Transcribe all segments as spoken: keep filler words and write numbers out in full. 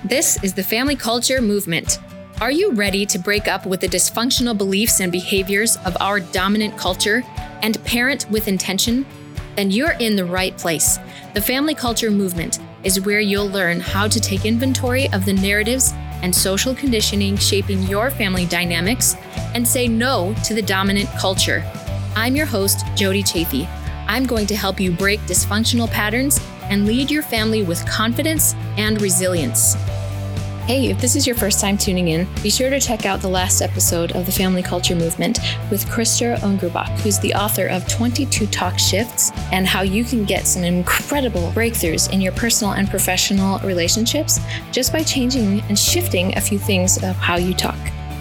This is the Family Culture Movement. Are you ready to break up with the dysfunctional beliefs and behaviors of our dominant culture and parent with intention? Then you're in the right place. The Family Culture Movement is where you'll learn how to take inventory of the narratives and social conditioning shaping your family dynamics and say no to the dominant culture. I'm your host, Jody Chafee. I'm going to help you break dysfunctional patterns and lead your family with confidence and resilience. Hey, if this is your first time tuning in, be sure to check out the last episode of the Family Culture Movement with Krista Ungerbach, who's the author of twenty-two Talk Shifts and how you can get some incredible breakthroughs in your personal and professional relationships just by changing and shifting a few things of how you talk.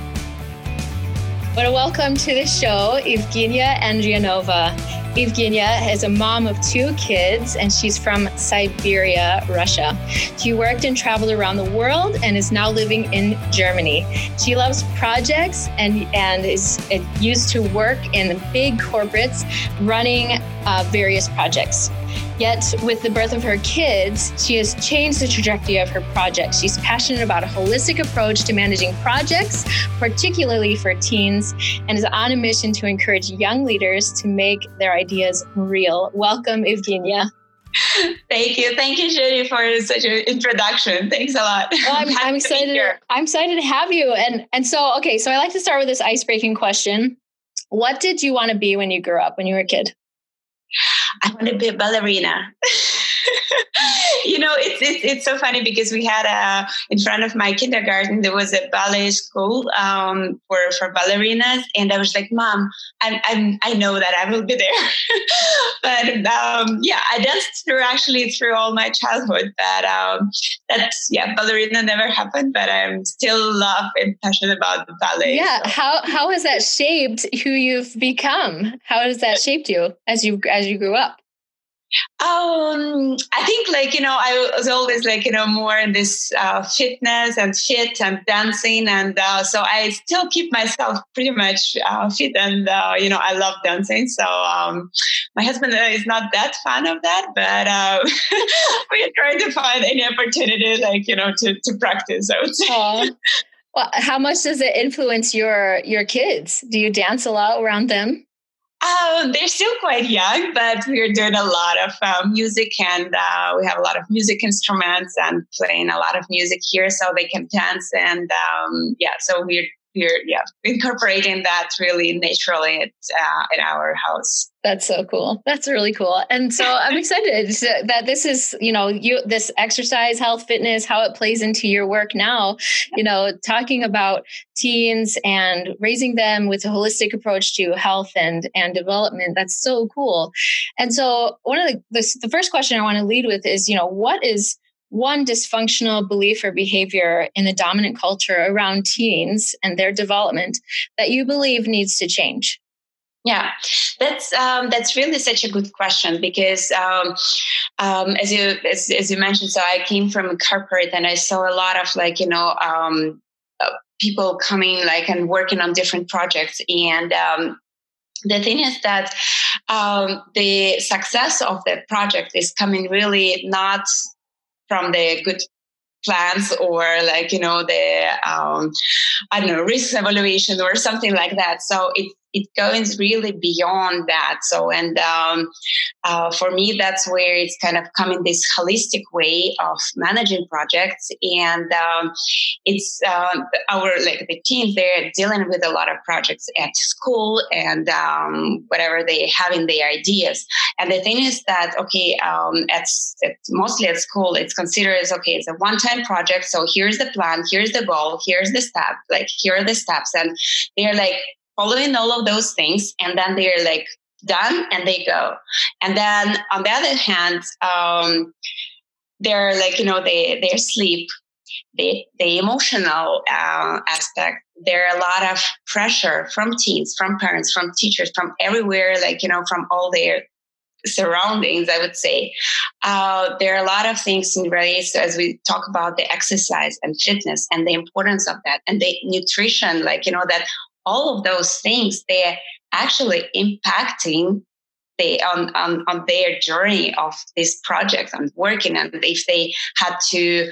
But welcome to the show, Evgenia Andrianova. Evgenia is a mom of two kids, and she's from Siberia, Russia. She worked and traveled around the world and is now living in Germany. She loves projects and, and is used to work in big corporates running uh, various projects. Yet with the birth of her kids, she has changed the trajectory of her project. She's passionate about a holistic approach to managing projects, particularly for teens, and is on a mission to encourage young leaders to make their ideas real. Welcome, Evgenia. Thank you. Thank you, Judy, for such an introduction. Thanks a lot. Well, I'm, I'm excited. To, I'm excited to have you. And, and so, okay, so I like to start with this icebreaking question. What did you want to be when you grew up, when you were a kid? I want to be a ballerina. You know, it's, it's it's so funny because we had a, in front of my kindergarten, there was a ballet school um, for, for ballerinas. And I was like, Mom, I'm, I'm, I know that I will be there. But um, yeah, I danced through actually through all my childhood. But um, that's, yeah, ballerina never happened, but I'm still love and passionate about the ballet. Yeah. So. How how has that shaped who you've become? How has that shaped you as you as you grew up? Um, I think like, you know, I was always like, you know, more in this uh, fitness and fit and dancing. And uh, so I still keep myself pretty much uh, fit and, uh, you know, I love dancing. So um, my husband is not that fan of that, but uh, we're trying to find any opportunity like, you know, to, to practice, I would say. Aww. Well, how much does it influence your, your kids? Do you dance a lot around them? Um, they're still quite young, but we're doing a lot of uh, music and uh, we have a lot of music instruments and playing a lot of music here so they can dance. And um, yeah, so we're, we're yeah incorporating that really naturally at, uh, in our house. That's so cool. That's really cool. And so I'm excited that this is, you know, you, this exercise, health, fitness, how it plays into your work now, you know, talking about teens and raising them with a holistic approach to health and, and development. That's so cool. And so one of the, the, the first question I want to lead with is, you know, what is one dysfunctional belief or behavior in the dominant culture around teens and their development that you believe needs to change? Yeah, that's um, that's really such a good question because um, um, as you as, as you mentioned, so I came from a corporate and I saw a lot of like you know um, uh, people coming like and working on different projects, and um, the thing is that um, the success of the project is coming really not from the good plans or like you know the um, I don't know risk evaluation or something like that. So it it goes really beyond that. So, and um, uh, for me, that's where it's kind of coming this holistic way of managing projects. And um, it's um, our, like the teams, they're dealing with a lot of projects at school and um, whatever they have in their ideas. And the thing is that, okay, um, at, at mostly at school, it's considered as, okay, it's a one-time project. So here's the plan, here's the goal, here's the step, like here are the steps. And they're like, following all of those things, and then they're like done and they go. And then on the other hand, um, they're like, you know, they, their sleep, the, the emotional uh, aspect, there are a lot of pressure from teens, from parents, from teachers, from everywhere, like, you know, from all their surroundings, I would say. Uh, there are a lot of things in race as we talk about the exercise and fitness and the importance of that and the nutrition, like, you know, that all of those things, they're actually impacting they on, on, on their journey of this project and working. And if they had to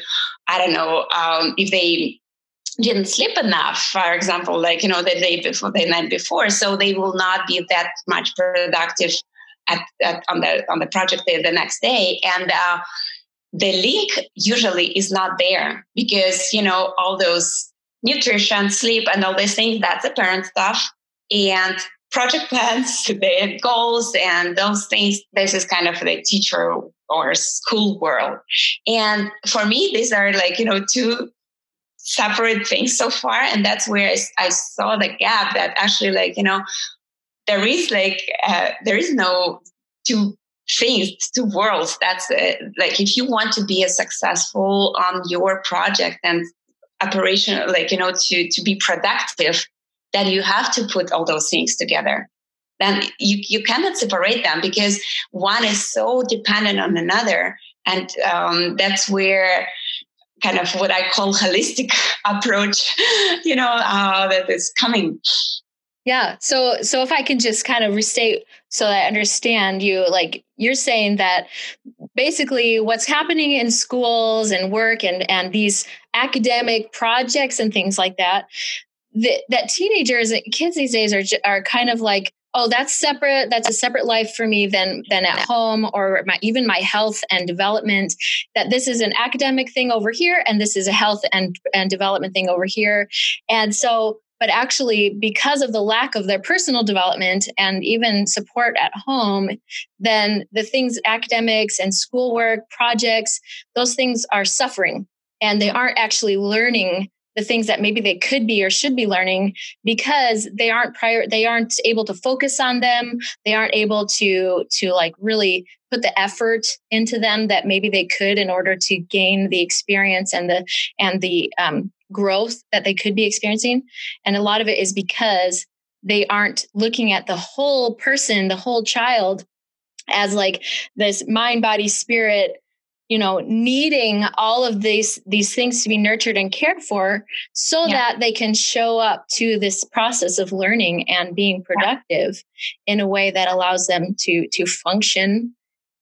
I don't know, um, if they didn't sleep enough, for example, like, you know, the day before, the night before, so they will not be that much productive at, at on the on the project the, the next day. And uh, the link usually is not there because, you know, all those nutrition, sleep, and all these things, that's the parent stuff. And project plans, the goals, and those things, this is kind of the teacher or school world. And for me, these are like, you know, two separate things so far. And that's where I, I saw the gap that actually, like, you know, there is like, uh, there is no two things, two worlds. That's uh, like, if you want to be a successful on your project and operation, like, you know, to, to be productive, then you have to put all those things together. Then you, you cannot separate them because one is so dependent on another. And um, that's where kind of what I call holistic approach, you know, uh, that is coming. Yeah. So, so if I can just kind of restate so that I understand you, like you're saying that basically what's happening in schools and work and, and these academic projects and things like that, that, that teenagers and kids these days are, are kind of like, oh, that's separate. That's a separate life for me than, than at home or my, even my health and development, that this is an academic thing over here. And this is a health and, and development thing over here. And so, but actually because of the lack of their personal development and even support at home, then the things, academics and schoolwork projects, those things are suffering and they aren't actually learning the things that maybe they could be or should be learning because they aren't prior, they aren't able to focus on them. They aren't able to, to like really put the effort into them that maybe they could in order to gain the experience and the, and the um, growth that they could be experiencing. And a lot of it is because they aren't looking at the whole person, the whole child as like this mind, body, spirit, you know, needing all of these, these things to be nurtured and cared for so yeah. that they can show up to this process of learning and being productive yeah. in a way that allows them to, to function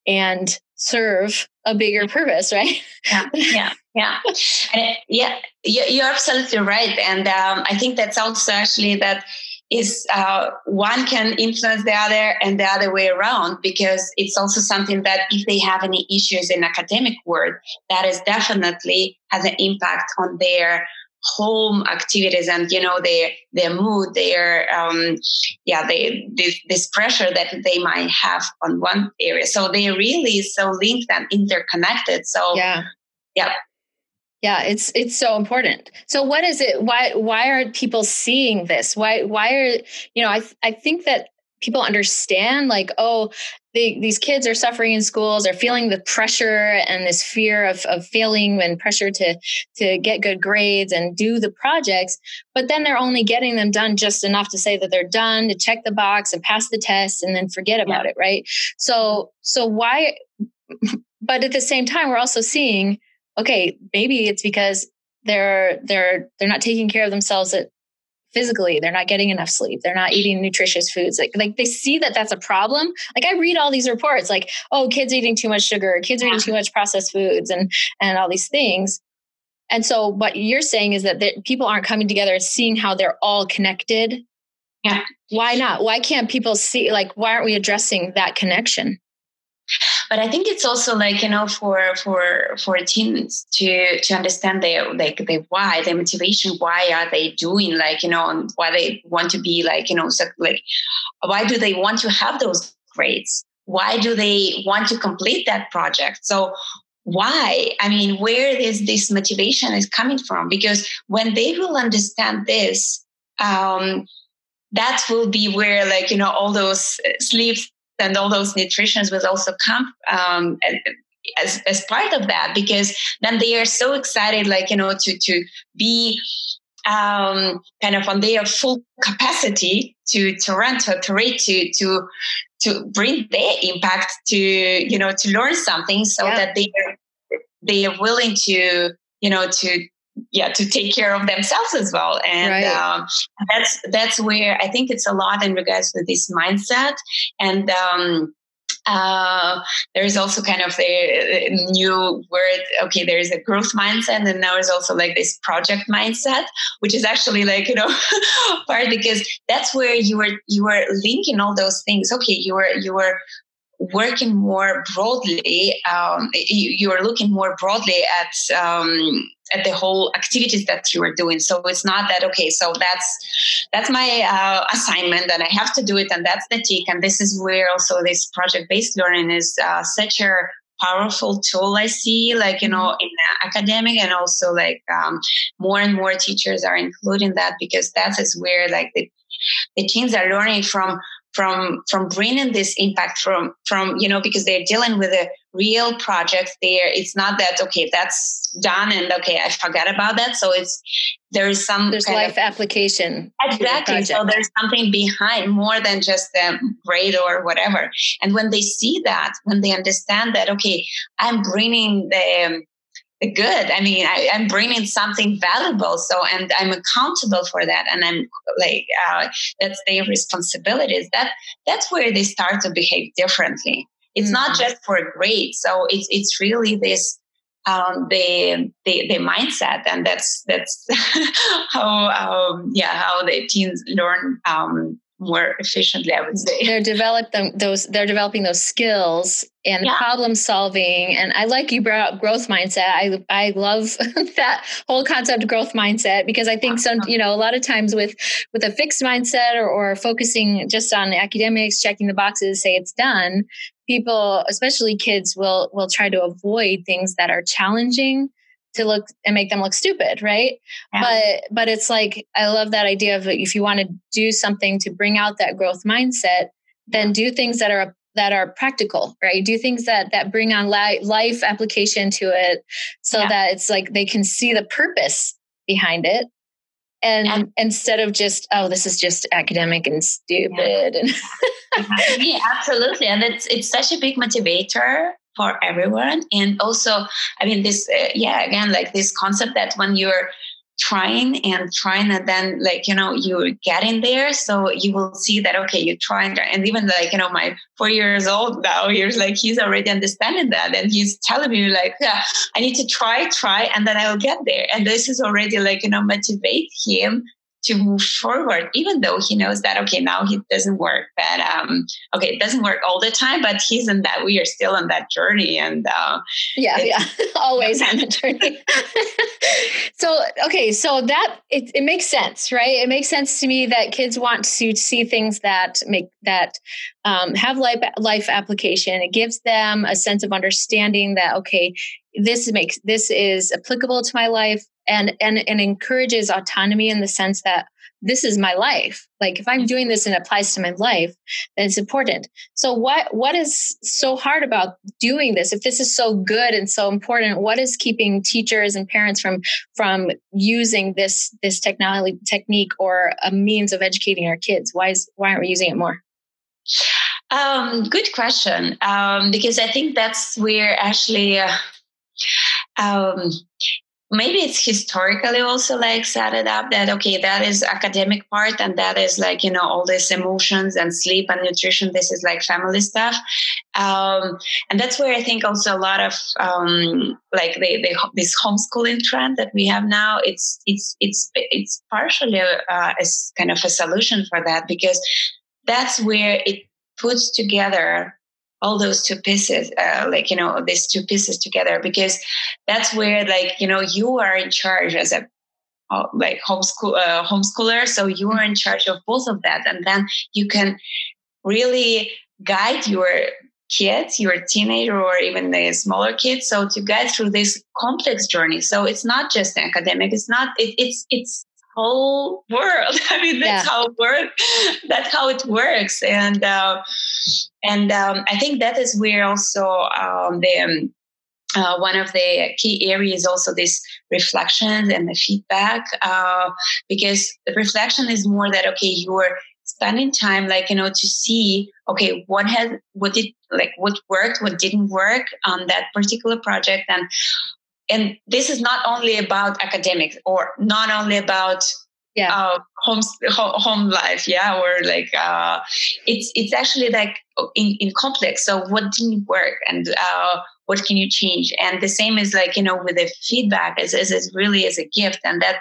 and serve a bigger purpose, right? Yeah, yeah, yeah. And it, yeah, you're absolutely right. And um, I think that's also actually that is uh, one can influence the other and the other way around, because it's also something that if they have any issues in academic work, that is definitely has an impact on their home activities and, you know, their, their mood, their, um, yeah, they, this, this pressure that they might have on one area. So they really so linked and interconnected. So yeah. Yeah. Yeah, it's it's so important. So what is it? Why why are people seeing this? Why why are, you know, I I think that people understand like, oh, they, these kids are suffering in schools, they're feeling the pressure and this fear of, of failing and pressure to to get good grades and do the projects. But then they're only getting them done just enough to say that they're done, to check the box and pass the test and then forget about yeah. it, right? So so why, but at the same time, we're also seeing, okay, maybe it's because they're they're they're not taking care of themselves at, physically. They're not getting enough sleep. They're not eating nutritious foods. Like like they see that that's a problem. Like I read all these reports, like, oh, kids eating too much sugar, kids are eating too much processed foods, and and all these things. And so, what you're saying is that the, people aren't coming together and seeing how they're all connected. Yeah. Why not? Why can't people see? Like, why aren't we addressing that connection? But I think it's also like, you know, for for for teens to to understand their like their why, their motivation. Why are they doing, like, you know, and why they want to be like, you know, so like, why do they want to have those grades? Why do they want to complete that project? So why? I mean, where is this motivation is coming from? Because when they will understand this, um, that will be where, like, you know, all those sleeps and all those nutritions will also come um, as as part of that, because then they are so excited, like, you know, to to be um, kind of on their full capacity to to run, to operate, to to to bring their impact, to, you know, to learn something, so yeah. that they are they are willing to, you know, to. Yeah, to take care of themselves as well. And right. um, that's that's where I think it's a lot in regards to this mindset. And um, Uh, there's also kind of the new word. Okay, there is a growth mindset, and now there's also like this project mindset, which is actually like, you know, part, because that's where you were you were linking all those things. Okay, you were you were working more broadly. Um, you, you are looking more broadly at um, at the whole activities that you are doing. So it's not that, okay, so that's that's my uh, assignment and I have to do it, and that's the tick. And this is where also this project-based learning is uh, such a powerful tool, I see, like, you know, in academic, and also like um, more and more teachers are including that, because that is where like the, the teens are learning from from from bringing this impact from from you know, because they're dealing with a real project there. It's not that, okay, that's done and okay, I forgot about that. So it's there is some there's life of, application, exactly. So there's something behind more than just a grade or whatever. And when they see that, when they understand that, okay, I'm bringing the the good. I mean, I, I'm bringing something valuable. So, and I'm accountable for that. And I'm like, uh, that's their responsibilities. That that's where they start to behave differently. It's mm-hmm. not just for a grade. So it's it's really this um, the, the the mindset, and that's that's how um, yeah how the teens learn um, more efficiently, I would say. They're develop them those they're developing those skills and yeah. problem solving. And I like you brought up growth mindset. I I love that whole concept of growth mindset, because I think some, you know, a lot of times with with a fixed mindset or, or focusing just on the academics, checking the boxes, say it's done, people, especially kids, will will try to avoid things that are challenging to look and make them look stupid. Right. Yeah. But, but it's like, I love that idea of if you want to do something to bring out that growth mindset, then do things that are, that are practical, right? Do things that, that bring on li- life application to it, so yeah. that it's like, they can see the purpose behind it. And, and instead of just, oh, this is just academic and stupid. Yeah. And yeah, absolutely. And it's, it's such a big motivator for everyone. And also, I mean, this, uh, yeah, again, like this concept that when you're trying and trying and then like, you know, you get in there. So you will see that, okay, you're trying. And even like, you know, my four years old now, he's like, he's already understanding that. And he's telling me like, yeah, I need to try, try, and then I will get there. And this is already like, you know, motivate him to move forward, even though he knows that, okay, now it doesn't work. But, um, okay, it doesn't work all the time, but he's in that, we are still on that journey. And, uh, yeah, yeah, always on the journey. So, okay, so that, it, it makes sense, right? It makes sense to me that kids want to see things that make, that um, have life, life application. It gives them a sense of understanding that, okay, this makes, this is applicable to my life. And, and, and encourages autonomy in the sense that this is my life. Like if I'm doing this and it applies to my life, then it's important. So what, what is so hard about doing this? If this is so good and so important, what is keeping teachers and parents from, from using this, this technology technique or a means of educating our kids? Why is, why aren't we using it more? Um, good question. Um, because I think that's where actually, uh, um, maybe it's historically also like set it up that, okay, that is academic part and that is like, you know, all these emotions and sleep and nutrition. This is like family stuff. Um, and that's where I think also a lot of um, like the, the, this homeschooling trend that we have now, it's, it's, it's, it's partially uh, as kind of a solution for that, because that's where it puts together all those two pieces, uh, like, you know, these two pieces together, because that's where, like, you know, you are in charge as a uh, like homeschool uh, homeschooler. So you are in charge of both of that. And then you can really guide your kids, your teenager, or even the smaller kids. So to guide through this complex journey. So it's not just academic. It's not, it, it's, it's, whole world. I mean, that's yeah. how it works. That's how it works. And uh, and um, I think that is where also um, the um, uh, one of the key areas also this reflection and the feedback, uh, because the reflection is more that, okay, you're spending time, like, you know, to see, okay, what has, what did, like, what worked, what didn't work on that particular project. And And this is not only about academics or not only about yeah. uh, home home life, yeah, or like uh, it's it's actually like in, in complex. So what didn't work, and uh, what can you change? And the same is like, you know, with the feedback is is, is really as a gift, and that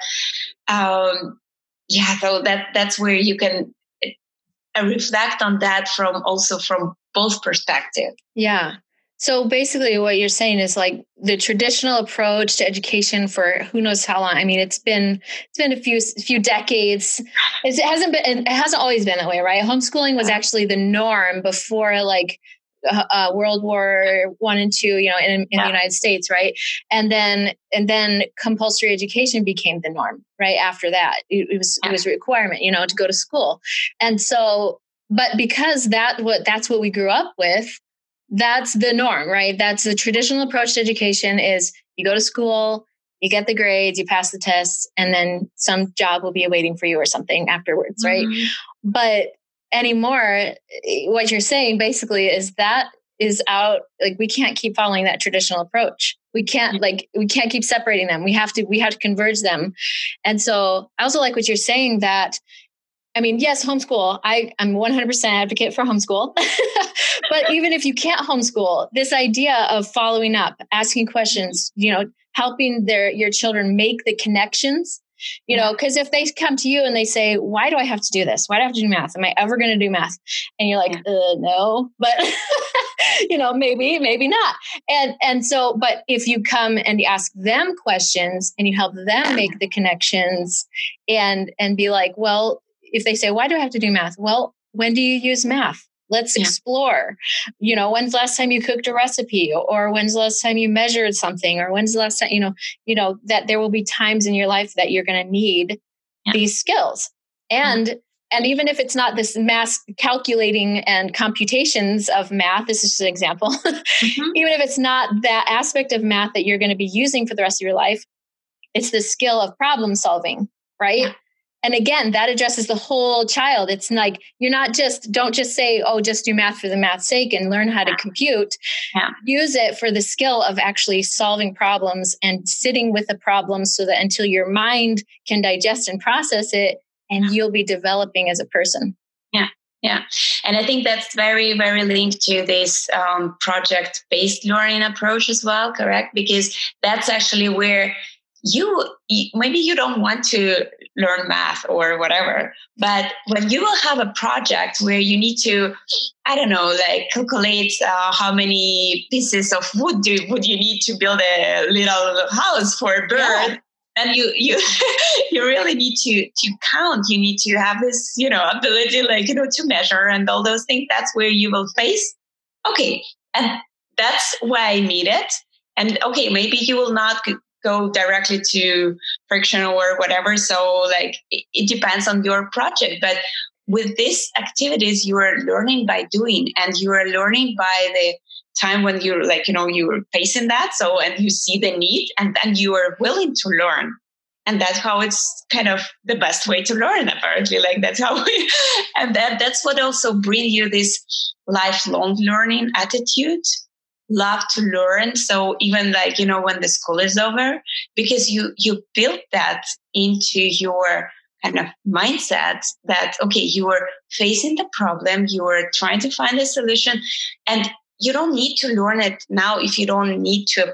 um, yeah, so that that's where you can uh, reflect on that from also from both perspectives. Yeah. So basically what you're saying is like the traditional approach to education for who knows how long. I mean, it's been, it's been a few, few decades. It hasn't been, it hasn't always been that way, right? Homeschooling was actually the norm before like uh, World War One and Two, you know, in, in yeah. the United States. Right. And then, and then compulsory education became the norm right after that. It, it was, yeah. it was a requirement, you know, to go to school. And so, but because that, what, that's what we grew up with, that's the norm, right? That's the traditional approach to education is you go to school, you get the grades, you pass the tests, and then some job will be awaiting for you or something afterwards, right? Mm-hmm. But anymore, what you're saying basically is that is out, like we can't keep following that traditional approach. We can't like, we can't keep separating them. We have to, we have to converge them. And so I also like what you're saying that, I mean, yes, homeschool. I, I'm one hundred percent advocate for homeschool. But even if you can't homeschool, this idea of following up, asking questions, you know, helping their your children make the connections, you know, because if they come to you and they say, why do I have to do this? Why do I have to do math? Am I ever going to do math? And you're like, uh, no, but, you know, maybe, maybe not. And and so, but if you come and you ask them questions and you help them make the connections and and be like, well, if they say, why do I have to do math? Well, when do you use math? Let's yeah. explore. You know, when's the last time you cooked a recipe, or when's the last time you measured something, or when's the last time, you know, you know, that there will be times in your life that you're going to need yeah. these skills. And, mm-hmm. and even if it's not this mass calculating and computations of math, this is just an example, mm-hmm. even if it's not that aspect of math that you're going to be using for the rest of your life, it's the skill of problem solving, right? Yeah. And again, that addresses the whole child. It's like, you're not just, don't just say, oh, just do math for the math's sake and learn how to compute. Yeah. Use it for the skill of actually solving problems and sitting with the problem so that until your mind can digest and process it, and yeah. you'll be developing as a person. Yeah. Yeah. And I think that's very, very linked to this um, project-based learning approach as well, correct? Because that's actually where you, maybe you don't want to learn math or whatever, but when you will have a project where you need to, I don't know, like calculate uh, how many pieces of wood do would you need to build a little house for a bird, yeah. and you you you really need to to count. You need to have this, you know, ability, like, you know, to measure and all those things. That's where you will face, okay, and that's why I need it. And okay, maybe you will not go directly to friction or whatever. So like, it, it depends on your project. But with these activities, you are learning by doing, and you are learning by the time when you're like, you know, you're facing that. So, and you see the need, and then you are willing to learn. And that's how it's kind of the best way to learn, apparently. Like that's how we, and that that's what also brings you this lifelong learning attitude. Love to learn. So even like, you know, when the school is over, because you you build that into your kind of mindset that, okay, you are facing the problem, you are trying to find a solution, and you don't need to learn it now if you don't need to,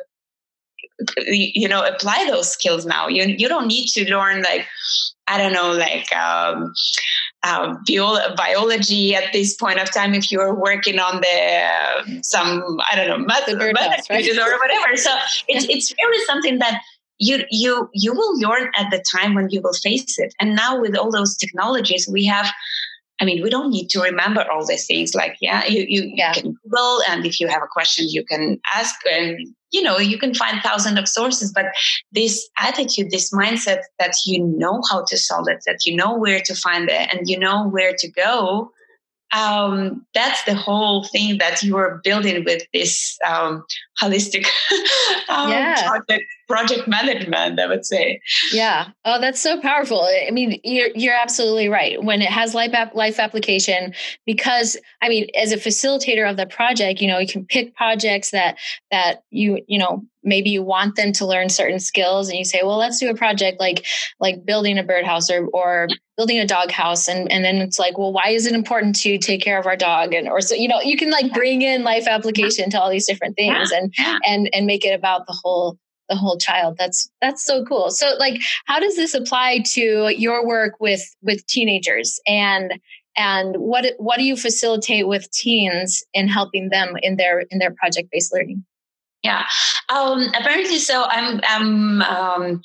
you know, apply those skills now. You you don't need to learn like, I don't know, like um, uh, bio- biology at this point of time if you're working on the uh, some, I don't know, math, the bird house, right? or whatever. So it's it's really something that you you you will learn at the time when you will face it. And now with all those technologies we have, I mean, we don't need to remember all these things. Like, yeah, you, you, yeah. you can Google, and if you have a question, you can ask, and, you know, you can find thousands of sources. But this attitude, this mindset that you know how to solve it, that you know where to find it, and you know where to go, um, that's the whole thing that you are building with this um, holistic um, yeah. project, project management, I would say. Yeah. Oh, that's so powerful. I mean, you're you're absolutely right. When it has life app, life application, because I mean, as a facilitator of the project, you know, you can pick projects that that you you know maybe you want them to learn certain skills and you say, well, let's do a project like, like building a birdhouse or, or building a dog house. And, and then it's like, well, why is it important to take care of our dog? And, or so, you know, you can like bring in life application to all these different things and, and, and make it about the whole, the whole child. That's, that's so cool. So like, how does this apply to your work with, with teenagers and, and what, what do you facilitate with teens in helping them in their, in their project-based learning? Yeah. Um, apparently, so I'm I'm um,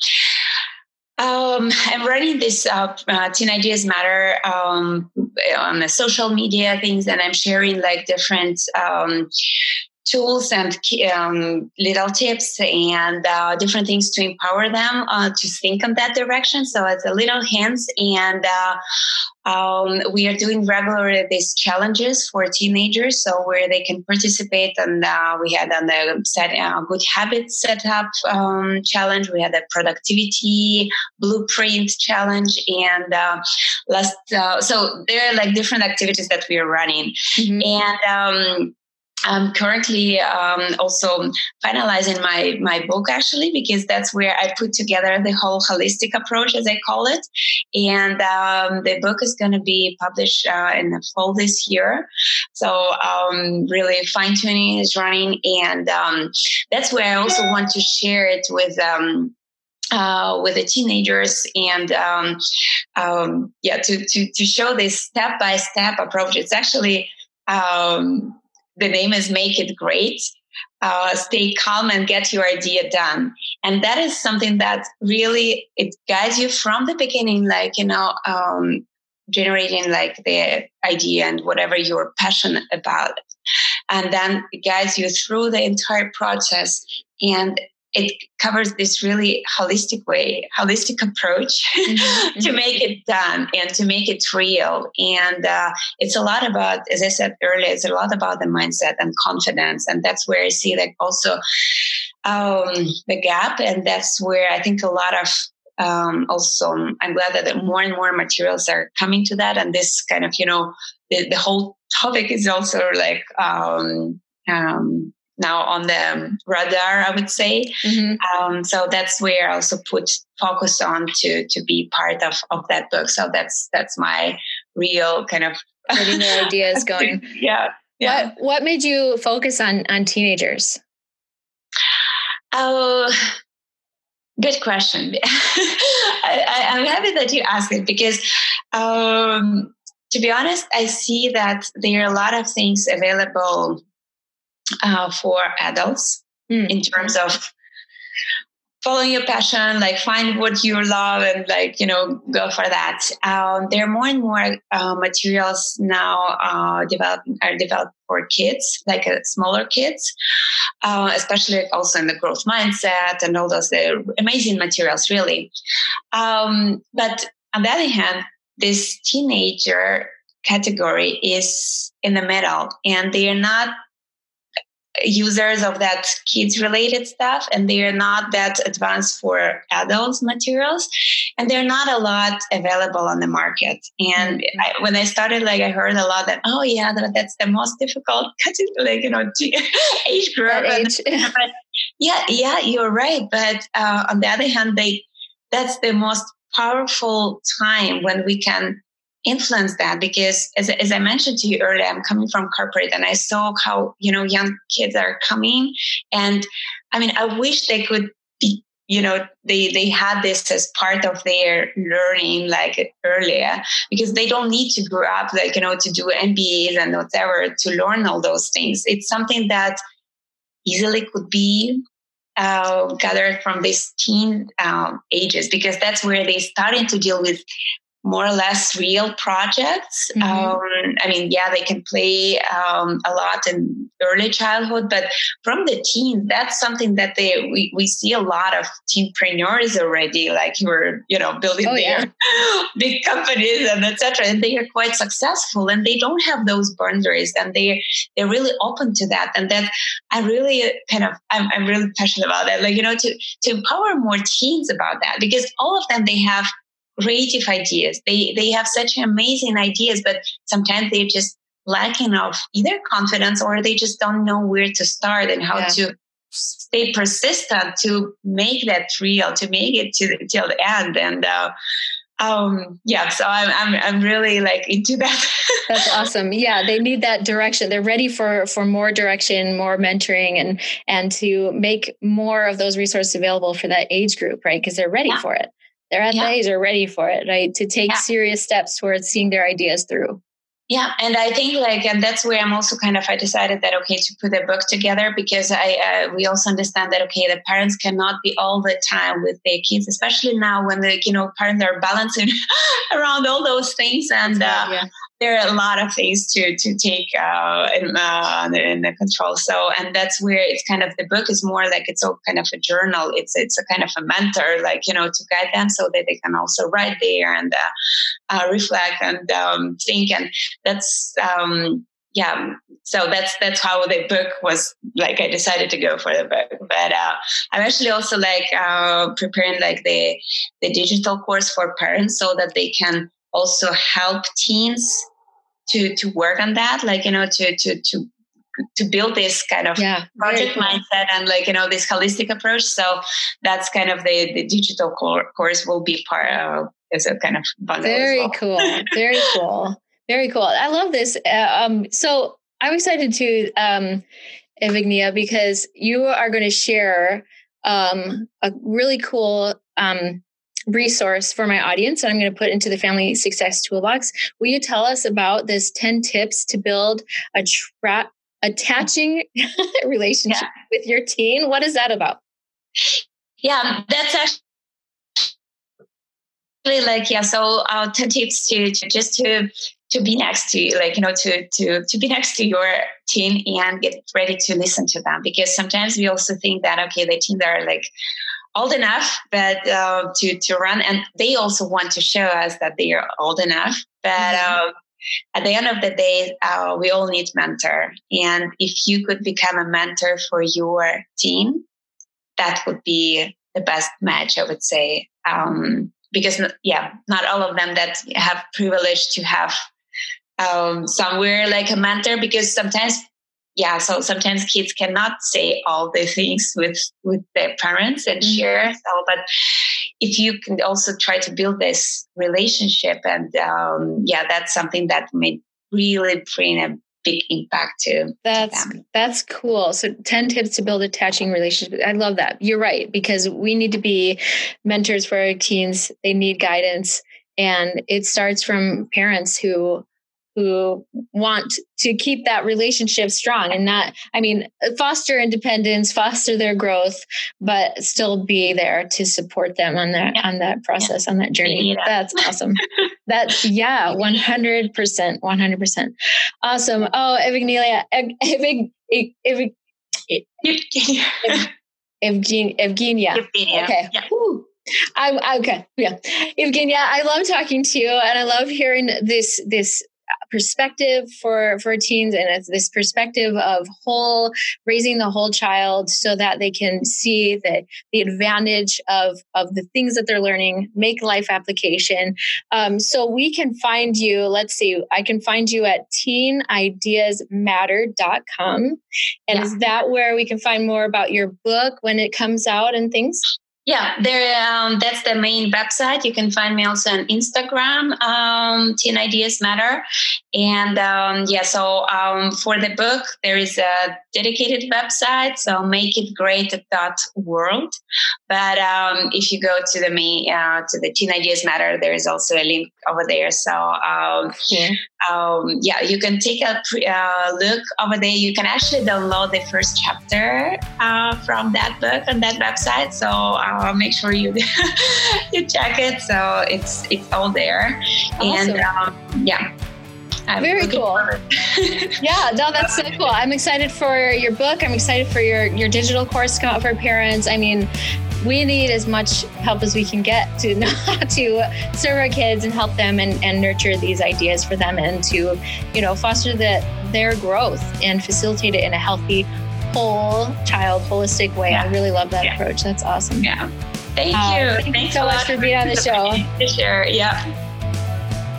um, I'm running this uh, uh, Teen Ideas Matter um, on the social media things, and I'm sharing like different um, tools and um, little tips and uh, different things to empower them uh, to think in that direction. So it's a little hints, and uh, um, we are doing regularly these challenges for teenagers, so where they can participate. And uh, we had on the set uh, good habits setup um, challenge. We had a productivity blueprint challenge, and uh, last. Uh, so there are like different activities that we are running, mm-hmm. and. Um, I'm currently um, also finalizing my, my book, actually, because that's where I put together the whole holistic approach, as I call it. And um, the book is going to be published uh, in the fall this year. So um, really fine-tuning is running. And um, that's where I also want to share it with um, Uh, with the teenagers and um, um, yeah, to, to, to show this step-by-step approach. It's actually... Um, The name is Make It Great. Uh, stay calm and get your idea done. And that is something that really, it guides you from the beginning, like, you know, um, generating like the idea and whatever you're passionate about. And then it guides you through the entire process. And it covers this really holistic way, holistic approach mm-hmm. to make it done and to make it real. And uh, it's a lot about, as I said earlier, it's a lot about the mindset and confidence. And that's where I see like also um, the gap. And that's where I think a lot of um, also, I'm glad that more and more materials are coming to that. And this kind of, you know, the, the whole topic is also like, um, um, now on the radar, I would say. Mm-hmm. Um, so that's where I also put focus on to to be part of, of that book. So that's that's my real kind of getting your ideas going. yeah, yeah. What what made you focus on on teenagers? Oh, good question. I, I, I'm happy that you asked it because. Um, to be honest, I see that there are a lot of things available Uh, for adults mm. in terms of following your passion, like find what you love and like, you know, go for that. Um, there are more and more uh, materials now uh, developed, are developed for kids, like uh, smaller kids, uh, especially also in the growth mindset and all those uh, amazing materials, really. Um, but on the other hand, this teenager category is in the middle and they are not users of that kids related stuff and they are not that advanced for adults materials and they're not a lot available on the market. And mm-hmm. I, when I started, like I heard a lot that, oh yeah, that, that's the most difficult like, you know, age group. Age. But yeah, yeah, you're right. But uh, on the other hand, they, that's the most powerful time when we can influence that because as, as I mentioned to you earlier, I'm coming from corporate and I saw how, you know, young kids are coming. And I mean, I wish they could be, you know, they, they had this as part of their learning like earlier because they don't need to grow up like, you know, to do M B As and whatever to learn all those things. It's something that easily could be uh, gathered from these teen um, ages because that's where they started to deal with more or less real projects. Mm-hmm. Um, I mean, yeah, they can play um, a lot in early childhood, but from the teens, that's something that they we, we see a lot of teenpreneurs already, like who are, you know, building oh, their yeah. big companies and et cetera. And they are quite successful and they don't have those boundaries and they they're really open to that. And that I really kind of I'm I'm really passionate about that. Like, you know, to to empower more teens about that because all of them they have creative ideas. They they have such amazing ideas, but sometimes they're just lacking of either confidence or they just don't know where to start and how yeah. to stay persistent to make that real, to make it to till the end. And uh, um, yeah, so I'm I'm I'm really like into that. That's awesome. Yeah, they need that direction. They're ready for for more direction, more mentoring, and and to make more of those resources available for that age group, right? Because they're ready yeah. for it. They're at yeah. the age, they're ready for it, right? To take yeah. serious steps towards seeing their ideas through. Yeah. And I think like, and that's where I'm also kind of, I decided that, okay, to put a book together, because I, uh, we also understand that, okay, the parents cannot be all the time with their kids, especially now when the, you know, parents are balancing around all those things. And, uh, yeah. there are a lot of things to, to take, uh, in, uh, in the control. So, and that's where it's kind of, the book is more like, it's all kind of a journal. It's, it's a kind of a mentor, like, you know, to guide them so that they can also write there and, uh, uh reflect and, um, think. And that's, um, yeah. So that's, that's how the book was like, I decided to go for the book, but, uh, I'm actually also like, uh, preparing like the, the digital course for parents so that they can also help teens to, to work on that, like, you know, to, to, to, to build this kind of yeah, project cool. mindset and like, you know, this holistic approach. So that's kind of the, the digital core, course will be part of as a kind of bundle. Very as well. cool. Very cool. Very cool. I love this. Uh, um, so I'm excited to, um, Evgenia, because you are going to share, um, a really cool, um, resource for my audience that I'm going to put into the Family Success Toolbox. Will you tell us about this ten tips to build a tra- attaching relationship yeah. with your teen? What is that about? Yeah, that's actually like, yeah. So uh, ten tips to, to just to, to be next to you, like, you know, to, to, to be next to your teen and get ready to listen to them. Because sometimes we also think that, okay, the teens are like old enough, but uh, to, to run. And they also want to show us that they are old enough. But mm-hmm. uh, at the end of the day, uh, we all need mentor. And if you could become a mentor for your teen, that would be the best match, I would say. Um, because, yeah, not all of them that have privilege to have um, somewhere like a mentor, because sometimes Yeah, so sometimes kids cannot say all the things with, with their parents and mm-hmm. share. So, but if you can also try to build this relationship, and um, yeah, that's something that may really bring a big impact to, that's, to them. That's cool. So ten tips to build attaching relationships. I love that. You're right, because we need to be mentors for our teens. They need guidance. And it starts from parents who who want to keep that relationship strong and not, I mean, foster independence, foster their growth, but still be there to support them on that, yeah. on that process, yeah. on that journey. Yeah. That's awesome. That's yeah, one hundred percent, one hundred percent. Awesome. Oh, Evgenia, Evgenia, Evgenia, Evgenia. Okay. Yeah. I, okay. Yeah. Evgenia, I love talking to you, and I love hearing this, this, perspective for, for teens, and it's this perspective of whole raising the whole child so that they can see the, the advantage of, of the things that they're learning, make life application. Um, so we can find you, let's see, I can find you at teen ideas matter dot com. And yeah. is that where we can find more about your book when it comes out and things? Yeah, there. Um, that's the main website. You can find me also on Instagram, um, Teen Ideas Matter. And um, yeah, so um, for the book, there is a dedicated website, so make it great dot world. But um, if you go to the main, uh, to the Teen Ideas Matter, there is also a link over there. So um, yeah. Um, yeah, you can take a pre- uh, look over there. You can actually download the first chapter uh, from that book on that website. So uh, make sure you you check it. So it's it's all there. Awesome. And um, yeah. I'm Very cool. Yeah, no, that's so cool. I'm excited for your book. I'm excited for your, your digital course to come out for parents. I mean, we need as much help as we can get to know how to serve our kids and help them and, and nurture these ideas for them, and to, you know, foster the, their growth and facilitate it in a healthy, whole child, holistic way. Yeah. I really love that yeah. approach. That's awesome. Yeah. Thank you. Uh, thank Thanks you so much for being on the show. Sure. Yeah.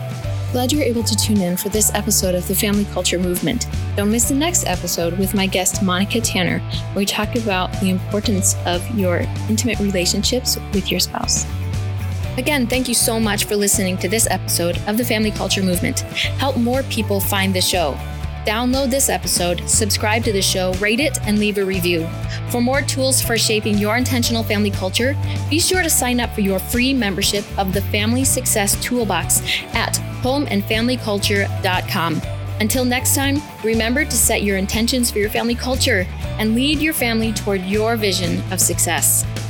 Glad you're able to tune in for this episode of the Family Culture Movement. Don't miss the next episode with my guest, Monica Tanner, where we talk about the importance of your intimate relationships with your spouse. Again, thank you so much for listening to this episode of the Family Culture Movement. Help more people find the show. Download this episode, subscribe to the show, rate it, and leave a review. For more tools for shaping your intentional family culture, be sure to sign up for your free membership of the Family Success Toolbox at home and family culture dot com. Until next time, remember to set your intentions for your family culture and lead your family toward your vision of success.